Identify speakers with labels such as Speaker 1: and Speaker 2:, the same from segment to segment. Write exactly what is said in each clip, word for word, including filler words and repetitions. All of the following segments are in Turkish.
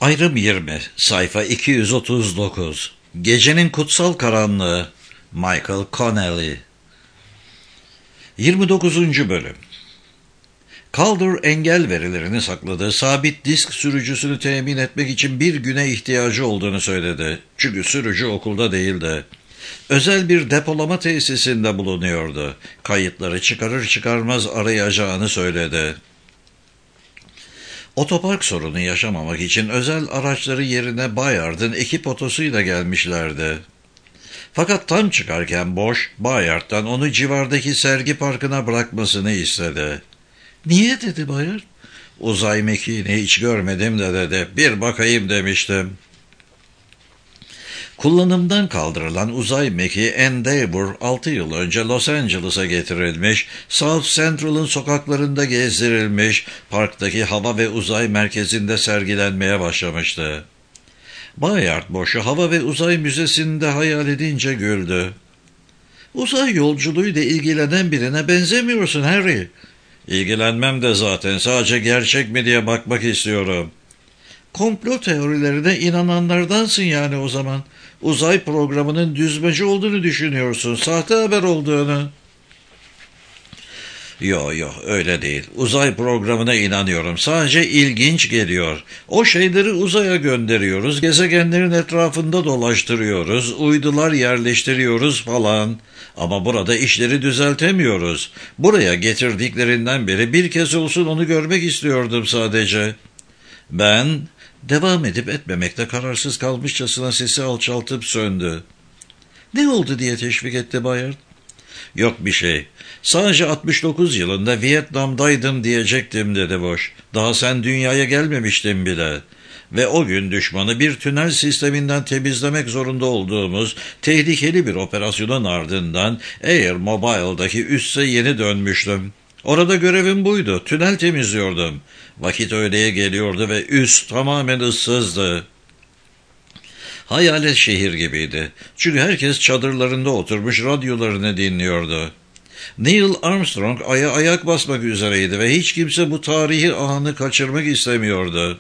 Speaker 1: Ayrım yirmi, sayfa iki yüz otuz dokuz. Gecenin Kutsal Karanlığı, Michael Connelly. yirmi dokuzuncu bölüm. Calder engel verilerini sakladığı sabit disk sürücüsünü temin etmek için bir güne ihtiyacı olduğunu söyledi. Çünkü sürücü okulda değildi. Özel bir depolama tesisinde bulunuyordu. Kayıtları çıkarır çıkarmaz arayacağını söyledi. Otopark sorunu yaşamamak için özel araçları yerine Bayard'ın ekip otosuyla gelmişlerdi. Fakat tam çıkarken Bosch, Bayard'dan onu civardaki sergi parkına bırakmasını istedi. "Niye?" dedi Bayard. "Uzay mekiğini hiç görmedim de" dedi. "Bir bakayım demiştim." Kullanımdan kaldırılan uzay mekiği Endeavour altı yıl önce Los Angeles'a getirilmiş, South Central'ın sokaklarında gezdirilmiş, parktaki hava ve uzay merkezinde sergilenmeye başlamıştı. Bayard Bosch'u hava ve uzay müzesinde hayal edince güldü. "Uzay yolculuğuyla ilgilenen birine benzemiyorsun Harry." "İlgilenmem de zaten, sadece gerçek mi diye bakmak istiyorum." "Komplo teorilerine inananlardansın yani o zaman. Uzay programının düzmece olduğunu düşünüyorsun, sahte haber olduğunu." Yo yo öyle değil. Uzay programına inanıyorum. Sadece ilginç geliyor. O şeyleri uzaya gönderiyoruz, gezegenlerin etrafında dolaştırıyoruz, uydular yerleştiriyoruz falan. Ama burada işleri düzeltemiyoruz. Buraya getirdiklerinden beri bir kez olsun onu görmek istiyordum sadece. Ben... Devam edip etmemekte kararsız kalmışçasına sesi alçaltıp söndü. "Ne oldu?" diye teşvik etti Bayard. "Yok bir şey. Sadece altmış dokuz yılında Vietnam'daydım diyecektim" dedi Bosch. "Daha sen dünyaya gelmemiştin bile. Ve o gün düşmanı bir tünel sisteminden temizlemek zorunda olduğumuz tehlikeli bir operasyonun ardından Air Mobile'daki üsse yeni dönmüştüm. Orada görevim buydu. Tünel temizliyordum. Vakit öğleye geliyordu ve üst tamamen ıssızdı. Hayalet şehir gibiydi. Çünkü herkes çadırlarında oturmuş radyolarını dinliyordu. Neil Armstrong aya ayak basmak üzereydi ve hiç kimse bu tarihi anı kaçırmak istemiyordu.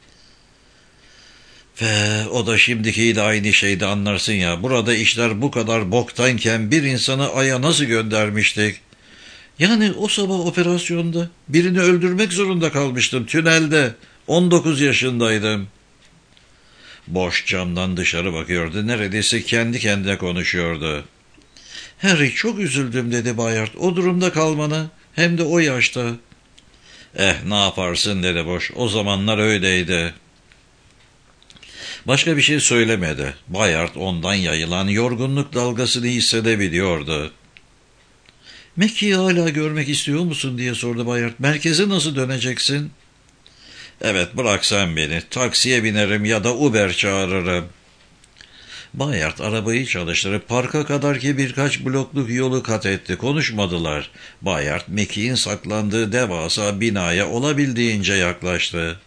Speaker 1: Ve o da şimdikiyle aynı şeydi, anlarsın ya. Burada işler bu kadar boktanken bir insanı aya nasıl göndermiştik? Yani o sabah operasyonda birini öldürmek zorunda kalmıştım tünelde. on dokuz yaşındaydım." Bosch camdan dışarı bakıyordu. Neredeyse kendi kendine konuşuyordu. "Harry, çok üzüldüm" dedi Bayard. "O durumda kalmana, hem de o yaşta." "Eh, ne yaparsın" dedi Bosch. "O zamanlar öyleydi." Başka bir şey söylemedi. Bayard ondan yayılan yorgunluk dalgasını hissedebiliyordu. "Mekke'yi hala görmek istiyor musun?" diye sordu Bayard. "Merkeze nasıl döneceksin?" "Evet, bırak sen beni. Taksiye binerim ya da Uber çağırırım." Bayard arabayı çalıştırıp parka kadarki birkaç blokluk yolu kat etti. Konuşmadılar. Bayard, Mekke'nin saklandığı devasa binaya olabildiğince yaklaştı.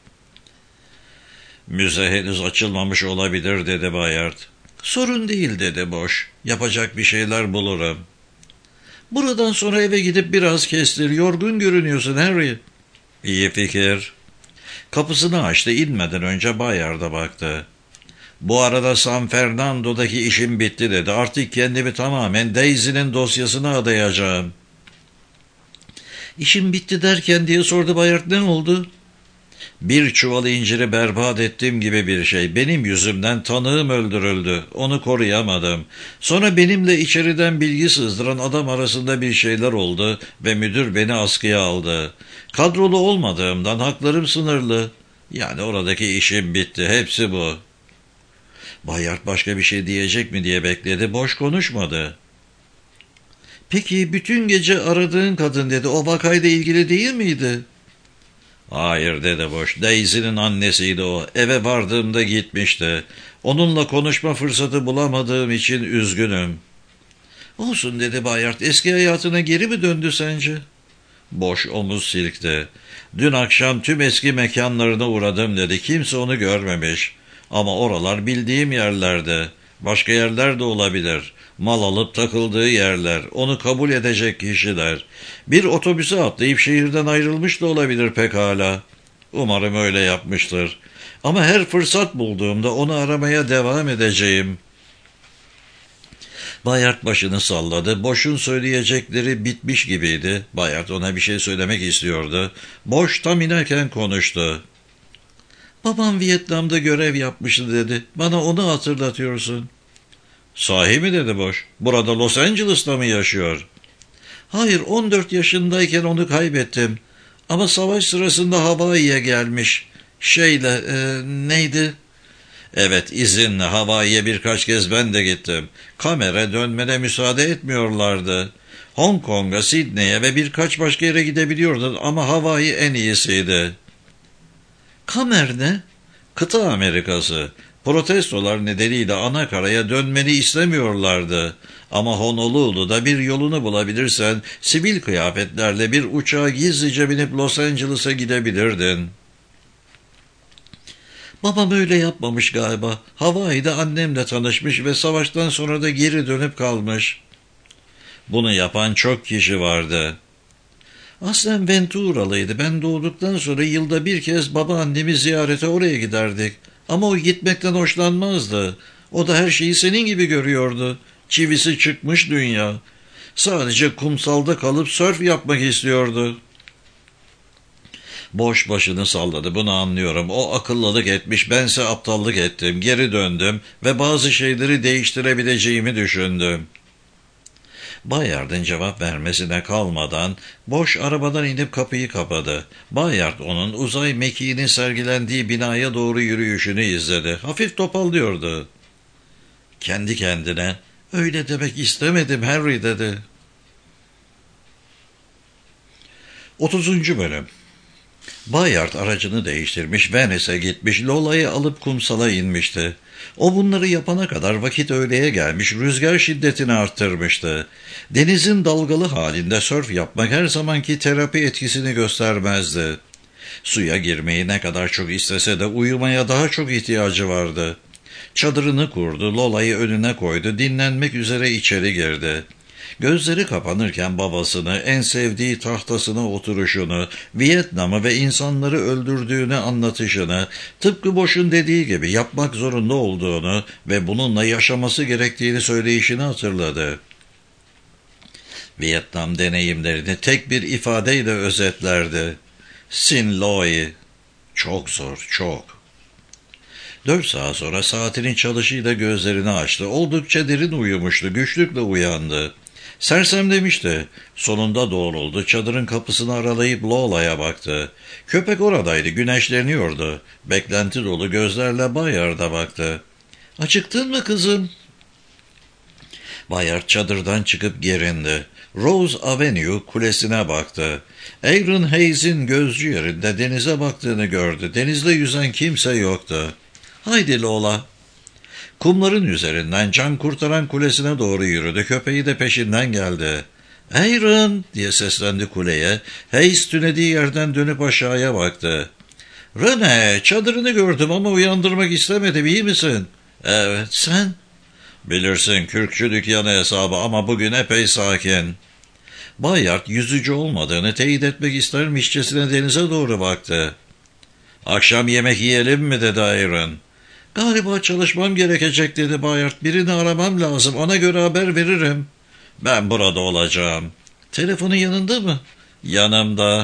Speaker 1: "Müze henüz açılmamış olabilir" dedi Bayard. "Sorun değil" dedi Bosch. "Yapacak bir şeyler bulurum." "Buradan sonra eve gidip biraz kestir. Yorgun görünüyorsun Harry." "İyi fikir." Kapısını açtı, inmeden önce Bayard'a baktı. "Bu arada San Fernando'daki işim bitti" dedi. "Artık kendimi tamamen Daisy'nin dosyasına adayacağım." "İşim bitti derken" diye sordu Bayard. "Ne oldu?" "Bir çuval inciri berbat ettim gibi bir şey. Benim yüzümden tanığım öldürüldü. Onu koruyamadım. Sonra benimle içeriden bilgi sızdıran adam arasında bir şeyler oldu ve müdür beni askıya aldı. Kadrolu olmadığımdan haklarım sınırlı. Yani oradaki işim bitti. Hepsi bu." Bayard başka bir şey diyecek mi diye bekledi. Boş konuşmadı. "Peki bütün gece aradığın kadın" dedi. "O vakayla ilgili değil miydi?" "Hayır" dedi Bosch. "Daisy'nin annesiydi o. Eve vardığımda gitmişti. Onunla konuşma fırsatı bulamadığım için üzgünüm." "Olsun" dedi Bayard. "Eski hayatına geri mi döndü sence?" Bosch omuz silkti. "Dün akşam tüm eski mekanlarına uğradım" dedi. "Kimse onu görmemiş. Ama oralar bildiğim yerlerde. Başka yerler de olabilir. Mal alıp takıldığı yerler, onu kabul edecek kişiler. Bir otobüse atlayıp şehirden ayrılmış da olabilir pekala. Umarım öyle yapmıştır. Ama her fırsat bulduğumda onu aramaya devam edeceğim. Bayard başını salladı. Boş'un söyleyecekleri bitmiş gibiydi. Bayard ona bir şey söylemek istiyordu. Boş tam inerken konuştu. Babam Vietnam'da görev yapmıştı dedi. Bana onu hatırlatıyorsun. Sahi mi dedi Boş. Burada Los Angeles'ta mı yaşıyor? Hayır, on dört yaşındayken onu kaybettim. Ama savaş sırasında Hawaii'ye gelmiş. Şeyle e, neydi? Evet, izinle Hawaii'ye birkaç kez ben de gittim. Kamera dönmene müsaade etmiyorlardı. Hong Kong'a, Sydney'e ve birkaç başka yere gidebiliyordun ama Hawaii en iyisiydi. Kamer ne? Kıta Amerikası. Protestolar nedeniyle ana karaya dönmeni istemiyorlardı. Ama Honolulu'da bir yolunu bulabilirsen sivil kıyafetlerle bir uçağa gizlice binip Los Angeles'a gidebilirdin. Babam öyle yapmamış galiba. Hawaii'de annemle tanışmış ve savaştan sonra da geri dönüp kalmış. Bunu yapan çok kişi vardı. Aslen Venturalıydı. Ben doğduktan sonra yılda bir kez babaannemi ziyarete oraya giderdik. Ama o gitmekten hoşlanmazdı. O da her şeyi senin gibi görüyordu. Çivisi çıkmış dünya. Sadece kumsalda kalıp sörf yapmak istiyordu. Boş başını salladı. Bunu anlıyorum. O akıllılık etmiş, bense aptallık ettim. Geri döndüm ve bazı şeyleri değiştirebileceğimi düşündüm. Bayard'ın cevap vermesine kalmadan Boş arabadan inip kapıyı kapadı. Bayard onun uzay mekiğinin sergilendiği binaya doğru yürüyüşünü izledi. Hafif topallıyordu. Kendi kendine, öyle demek istemedim Harry dedi. otuzuncu bölüm. Bayard aracını değiştirmiş, Venice'e gitmiş, Lola'yı alıp kumsala inmişti. O bunları yapana kadar vakit öğleye gelmiş, rüzgar şiddetini arttırmıştı. Denizin dalgalı halinde sörf yapmak her zamanki terapi etkisini göstermezdi. Suya girmeyi ne kadar çok istese de uyumaya daha çok ihtiyacı vardı. Çadırını kurdu, Lola'yı önüne koydu, dinlenmek üzere içeri girdi. Gözleri kapanırken babasını, en sevdiği tahtasına oturuşunu, Vietnam'ı ve insanları öldürdüğünü anlatışını, tıpkı Boş'un dediği gibi yapmak zorunda olduğunu ve bununla yaşaması gerektiğini söyleyişini hatırladı. Vietnam deneyimlerini tek bir ifadeyle özetlerdi. Sin Loi. Çok zor, çok. Dört saat sonra saatinin çalışıyla gözlerini açtı. Oldukça derin uyumuştu, güçlükle uyandı. Sersemlemişti. Sonunda doğruldu. Çadırın kapısını aralayıp Lola'ya baktı. Köpek oradaydı, güneşleniyordu. Beklenti dolu gözlerle Bayard'a baktı. "Acıktın mı kızım?" Bayard çadırdan çıkıp gerindi. Rose Avenue kulesine baktı. Aaron Hayes'in gözcü yerinde denize baktığını gördü. Denizde yüzen kimse yoktu. "Haydi Lola." Kumların üzerinden can kurtaran kulesine doğru yürüdü. Köpeği de peşinden geldi. "Aaron!" diye seslendi kuleye. Hayes tünediği yerden dönüp aşağıya baktı. "Rene, çadırını gördüm ama uyandırmak istemedim, iyi misin?" "Evet, sen?" "Bilirsin, kürkçü dükkanı hesabı ama bugün epey sakin." Bayard yüzücü olmadığını teyit etmek istermişçesine denize doğru baktı. "Akşam yemek yiyelim mi?" dedi Aaron. "Galiba çalışmam gerekecek" dedi Bayard. "Birini aramam lazım, ona göre haber veririm." "Ben burada olacağım." "Telefonun yanında mı?" "Yanımda."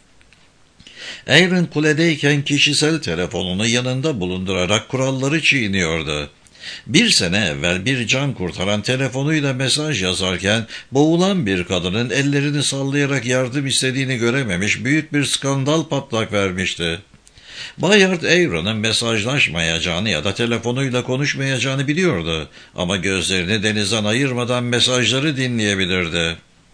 Speaker 1: Aaron kuledeyken kişisel telefonunu yanında bulundurarak kuralları çiğniyordu. Bir sene evvel bir can kurtaran telefonuyla mesaj yazarken boğulan bir kadının ellerini sallayarak yardım istediğini görememiş, büyük bir skandal patlak vermişti. Bayard Aaron'ın mesajlaşmayacağını ya da telefonuyla konuşmayacağını biliyordu ama gözlerini denizden ayırmadan mesajları dinleyebilirdi.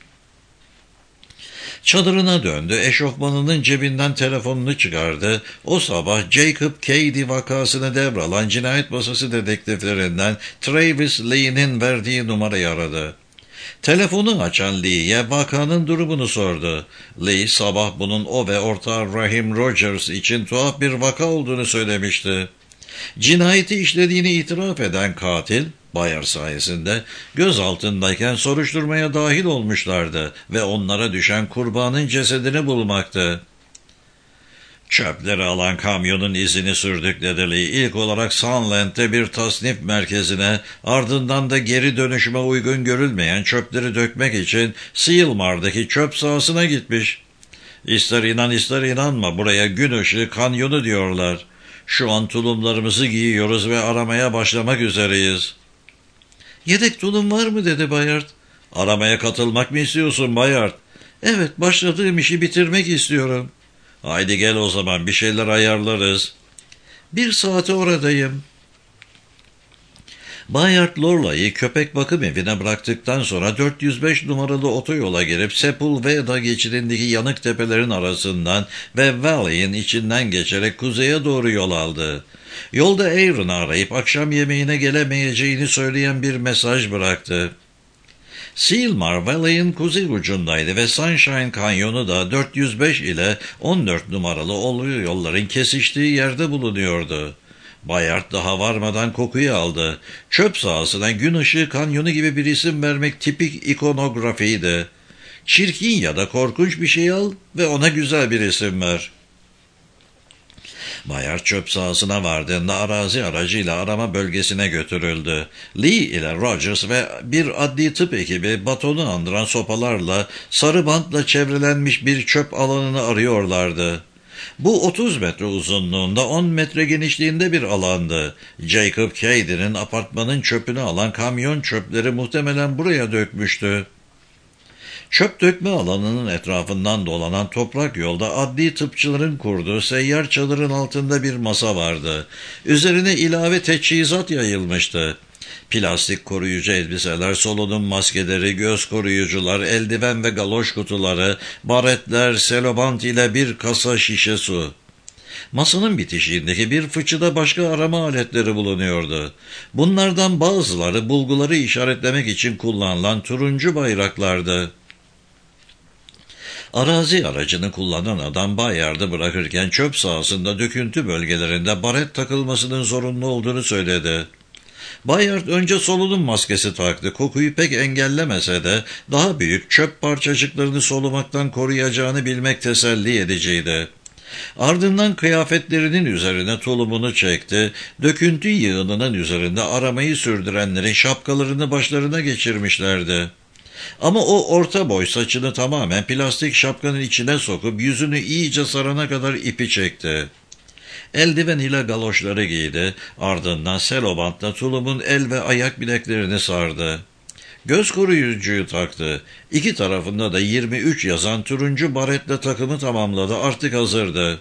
Speaker 1: Çadırına döndü, eşofmanının cebinden telefonunu çıkardı. O sabah Jacob Cady vakasını devralan cinayet masası dedektiflerinden Travis Lee'nin verdiği numarayı aradı. Telefonu açan Lee'ye vakanın durumunu sordu. Lee sabah bunun o ve ortağı Rahim Rogers için tuhaf bir vaka olduğunu söylemişti. Cinayeti işlediğini itiraf eden katil, Bayard sayesinde gözaltındayken soruşturmaya dahil olmuşlardı ve onlara düşen kurbanın cesedini bulmaktı. Çöpleri alan kamyonun izini sürdük dedi Lee. İlk olarak Sunland'de bir tasnif merkezine, ardından da geri dönüşüme uygun görülmeyen çöpleri dökmek için Sealmar'daki çöp sahasına gitmiş. İster inan ister inanma, buraya gün ışığı kanyonu diyorlar. Şu an tulumlarımızı giyiyoruz ve aramaya başlamak üzereyiz. Yedek tulum var mı dedi Bayard. Aramaya katılmak mı istiyorsun Bayard? Evet, başladığım işi bitirmek istiyorum. Haydi gel o zaman, bir şeyler ayarlarız. Bir saate oradayım. Bayard Lorelai'yi köpek bakım evine bıraktıktan sonra dört yüz beş numaralı otoyola girip Sepulveda geçidindeki yanık tepelerin arasından ve Valley'in içinden geçerek kuzeye doğru yol aldı. Yolda Aaron'ı arayıp akşam yemeğine gelemeyeceğini söyleyen bir mesaj bıraktı. Sealmar Valley'in kuzey ucundaydı ve Sunshine Kanyonu da dört yüz beş ile on dört numaralı oluyor yolların kesiştiği yerde bulunuyordu. Bayard daha varmadan kokuyu aldı. Çöp sahasına gün ışığı kanyonu gibi bir isim vermek tipik ikonografiydi. Çirkin ya da korkunç bir şey al ve ona güzel bir isim ver. Bayard çöp sahasına vardığında arazi aracıyla arama bölgesine götürüldü. Lee ile Rogers ve bir adli tıp ekibi batonu andıran sopalarla sarı bantla çevrelenmiş bir çöp alanını arıyorlardı. Bu otuz metre uzunluğunda on metre genişliğinde bir alandı. Jacob Cady'nin apartmanın çöpünü alan kamyon çöpleri muhtemelen buraya dökmüştü. Çöp dökme alanının etrafından dolanan toprak yolda adli tıpçıların kurduğu seyyar çadırın altında bir masa vardı. Üzerine ilave teçhizat yayılmıştı. Plastik koruyucu elbiseler, solunum maskeleri, göz koruyucular, eldiven ve galoş kutuları, baretler, selobant ile bir kasa şişe su. Masanın bitişiğindeki bir fıçıda başka arama aletleri bulunuyordu. Bunlardan bazıları bulguları işaretlemek için kullanılan turuncu bayraklardı. Arazi aracını kullanan adam Bayard'ı bırakırken çöp sahasında döküntü bölgelerinde baret takılmasının zorunlu olduğunu söyledi. Bayard önce solunum maskesi taktı. Kokuyu pek engellemese de daha büyük çöp parçacıklarını solumaktan koruyacağını bilmek teselli ediciydi. Ardından kıyafetlerinin üzerine tulumunu çekti. Döküntü yığınının üzerinde aramayı sürdürenlerin şapkalarını başlarına geçirmişlerdi. Ama o orta boy saçını tamamen plastik şapkanın içine sokup yüzünü iyice sarana kadar ipi çekti. Eldiven ile galoşları giydi, ardından selobantla tulumun el ve ayak bileklerini sardı. Göz koruyucuyu taktı. İki tarafında da yirmi üç yazan turuncu baretle takımı tamamladı, artık hazırdı.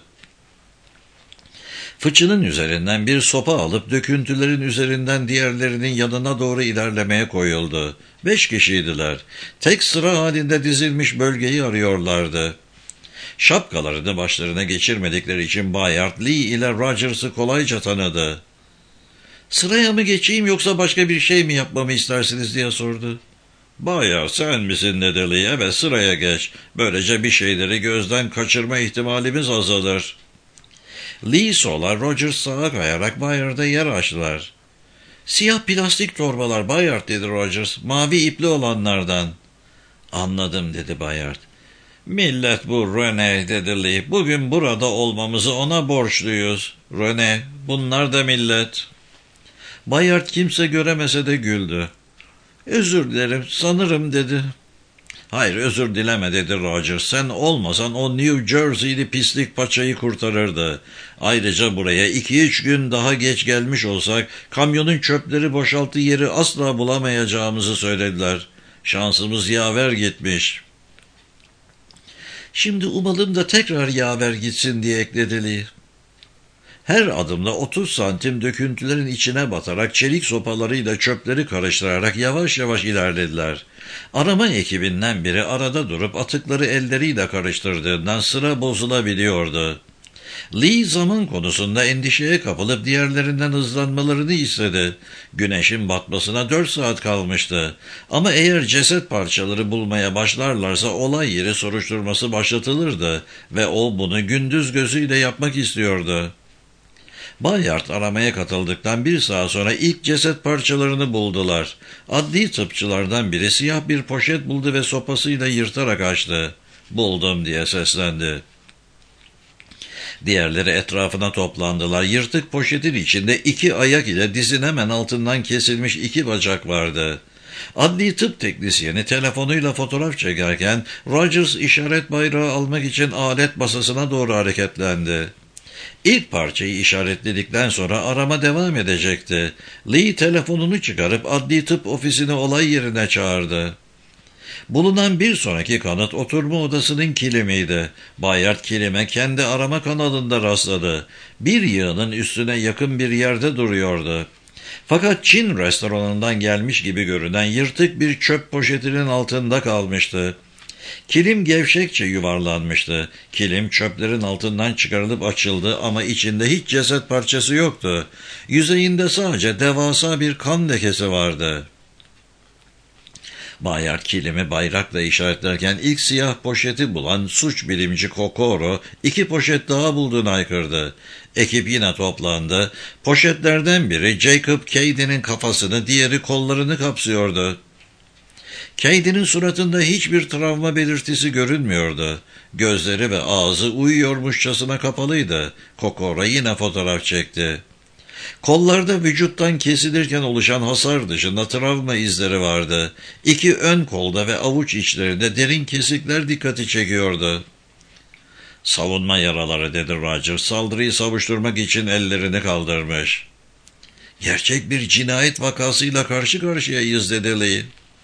Speaker 1: Fıçının üzerinden bir sopa alıp döküntülerin üzerinden diğerlerinin yanına doğru ilerlemeye koyuldu. Beş kişiydiler. Tek sıra halinde dizilmiş bölgeyi arıyorlardı. Şapkalarını başlarına geçirmedikleri için Bayard, Lee ile Rogers'ı kolayca tanıdı. "Sıraya mı geçeyim yoksa başka bir şey mi yapmamı istersiniz?" diye sordu. "Bayard, sen misin?" dedi Lee. "Evet, sıraya geç. Böylece bir şeyleri gözden kaçırma ihtimalimiz azalır." Lee sola, Rogers sağa kayarak Bayard'a yer açtılar. "Siyah plastik torbalar Bayard," dedi Rogers. "Mavi ipli olanlardan." "Anladım," dedi Bayard. "Millet bu Rene," dedi Lee. "Bugün burada olmamızı ona borçluyuz. Rene, bunlar da millet." Bayard kimse göremese de güldü. "Özür dilerim, sanırım," dedi. "Hayır, özür dileme," dedi Rogers. "Sen olmasan o New Jersey'li pislik paçayı kurtarırdı. Ayrıca buraya iki üç gün daha geç gelmiş olsak kamyonun çöpleri boşalttığı yeri asla bulamayacağımızı söylediler. Şansımız yaver gitmiş." "Şimdi umalım da tekrar yaver gitsin," diye ekledi Lee. Her adımda otuz santim döküntülerin içine batarak çelik sopalarıyla çöpleri karıştırarak yavaş yavaş ilerlediler. Arama ekibinden biri arada durup atıkları elleriyle karıştırdığından sıra bozulabiliyordu. Lee zaman konusunda endişeye kapılıp diğerlerinden hızlanmalarını istedi. Güneşin batmasına dört saat kalmıştı. Ama eğer ceset parçaları bulmaya başlarlarsa olay yeri soruşturması başlatılırdı ve o bunu gündüz gözüyle yapmak istiyordu. Bayard aramaya katıldıktan bir saat sonra ilk ceset parçalarını buldular. Adli tıpçılardan biri siyah bir poşet buldu ve sopasıyla yırtarak açtı. "Buldum," diye seslendi. Diğerleri etrafına toplandılar. Yırtık poşetin içinde iki ayak ile dizin hemen altından kesilmiş iki bacak vardı. Adli tıp teknisyeni telefonuyla fotoğraf çekerken Rogers işaret bayrağı almak için alet masasına doğru hareketlendi. İlk parçayı işaretledikten sonra arama devam edecekti. Lee telefonunu çıkarıp adli tıp ofisini olay yerine çağırdı. Bulunan bir sonraki kanıt oturma odasının kilimiydi. Bayard kilime kendi arama kanalında rastladı. Bir yığının üstüne yakın bir yerde duruyordu. Fakat Çin restoranından gelmiş gibi görünen yırtık bir çöp poşetinin altında kalmıştı. Kilim gevşekçe yuvarlanmıştı. Kilim çöplerin altından çıkarılıp açıldı ama içinde hiç ceset parçası yoktu. Yüzeyinde sadece devasa bir kan lekesi vardı. Bayard kilimi bayrakla işaretlerken ilk siyah poşeti bulan suç bilimci Kokoro iki poşet daha bulduğunu haykırdı. Ekip yine toplandı. Poşetlerden biri Jacob Cady'nin kafasını, diğeri kollarını kapsıyordu. Cady'nin suratında hiçbir travma belirtisi görünmüyordu. Gözleri ve ağzı uyuyormuşçasına kapalıydı. Kokoro yine fotoğraf çekti. Kollarda vücuttan kesilirken oluşan hasar dışında travma izleri vardı. İki ön kolda ve avuç içlerinde derin kesikler dikkati çekiyordu. "Savunma yaraları," dedi Roger. "Saldırıyı savuşturmak için ellerini kaldırmış." "Gerçek bir cinayet vakasıyla karşı karşıyayız," dedi Lee.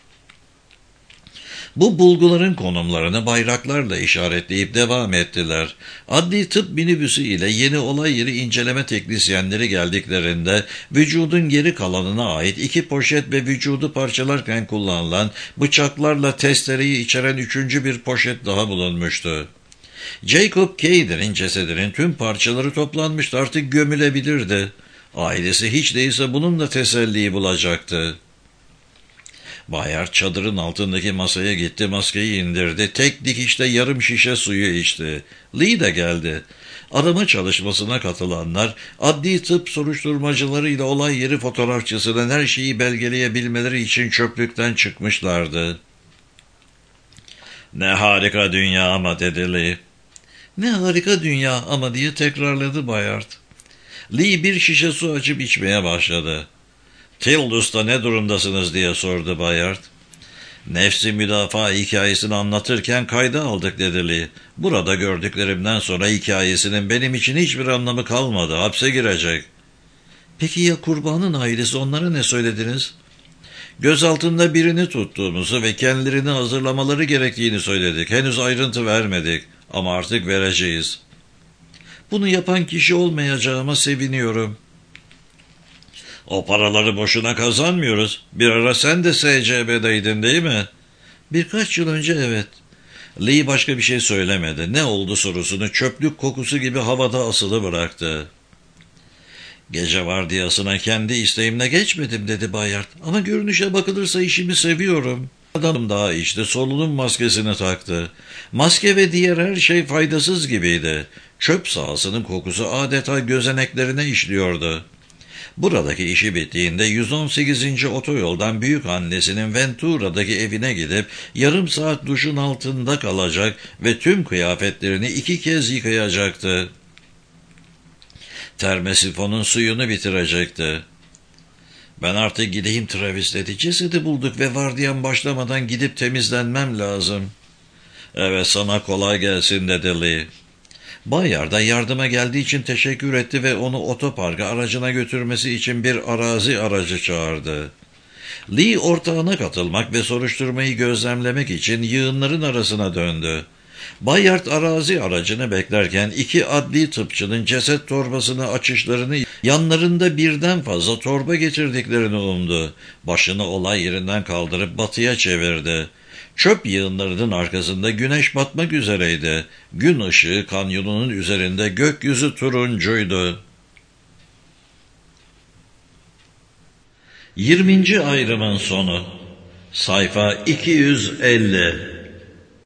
Speaker 1: Bu bulguların konumlarını bayraklarla işaretleyip devam ettiler. Adli tıp minibüsü ile yeni olay yeri inceleme teknisyenleri geldiklerinde vücudun geri kalanına ait iki poşet ve vücudu parçalarken kullanılan bıçaklarla testereyi içeren üçüncü bir poşet daha bulunmuştu. Jacob Cady'nin cesedinin tüm parçaları toplanmıştı, artık gömülebilirdi. Ailesi hiç değilse bununla teselliyi bulacaktı. Bayard çadırın altındaki masaya gitti, maskeyi indirdi. Tek dikişte yarım şişe suyu içti. Lee de geldi. Arama çalışmasına katılanlar, adli tıp soruşturmacılarıyla olay yeri fotoğrafçısının her şeyi belgeleyebilmeleri için çöplükten çıkmışlardı. "Ne harika dünya ama," dedi Lee. "Ne harika dünya ama," diye tekrarladı Bayard. Lee bir şişe su açıp içmeye başladı. "Tildus'ta ne durumdasınız?" diye sordu Bayard. "Nefsi müdafaa hikayesini anlatırken kayda aldık," dedi Lee. "Burada gördüklerimden sonra hikayesinin benim için hiçbir anlamı kalmadı. Hapse girecek." "Peki ya kurbanın ailesi, onlara ne söylediniz?" "Gözaltında birini tuttuğumuzu ve kendilerini hazırlamaları gerektiğini söyledik. Henüz ayrıntı vermedik ama artık vereceğiz." "Bunu yapan kişi olmayacağıma seviniyorum." "O paraları boşuna kazanmıyoruz. Bir ara sen de S C B'deydin değil mi?" "Birkaç yıl önce evet." Lee başka bir şey söylemedi. Ne oldu sorusunu çöplük kokusu gibi havada asılı bıraktı. "Gece vardiyasına kendi isteğimle geçmedim," dedi Bayard. "Ama görünüşe bakılırsa işimi seviyorum." Adam daha işte solunum maskesini taktı. Maske ve diğer her şey faydasız gibiydi. Çöp sahasının kokusu adeta gözeneklerine işliyordu. Buradaki işi bittiğinde yüz on sekizinci otoyoldan büyükannesinin Ventura'daki evine gidip yarım saat duşun altında kalacak ve tüm kıyafetlerini iki kez yıkayacaktı. Termosifonun suyunu bitirecekti. "Ben artık gideyim Travis," dedi. "Cesedi bulduk ve vardiyan başlamadan gidip temizlenmem lazım." "Evet, sana kolay gelsin," dedi Lee. Bayard'a yardıma geldiği için teşekkür etti ve onu otoparka aracına götürmesi için bir arazi aracı çağırdı. Lee ortağına katılmak ve soruşturmayı gözlemlemek için yığınların arasına döndü. Bayard arazi aracını beklerken iki adli tıpçının ceset torbasını açışlarını, yanlarında birden fazla torba getirdiklerini umdu. Başını olay yerinden kaldırıp batıya çevirdi. Çöp yığınlarının arkasında güneş batmak üzereydi. Gün ışığı kanyonunun üzerinde, gökyüzü turuncuydu. yirminci ayrımın sonu. Sayfa iki yüz elli.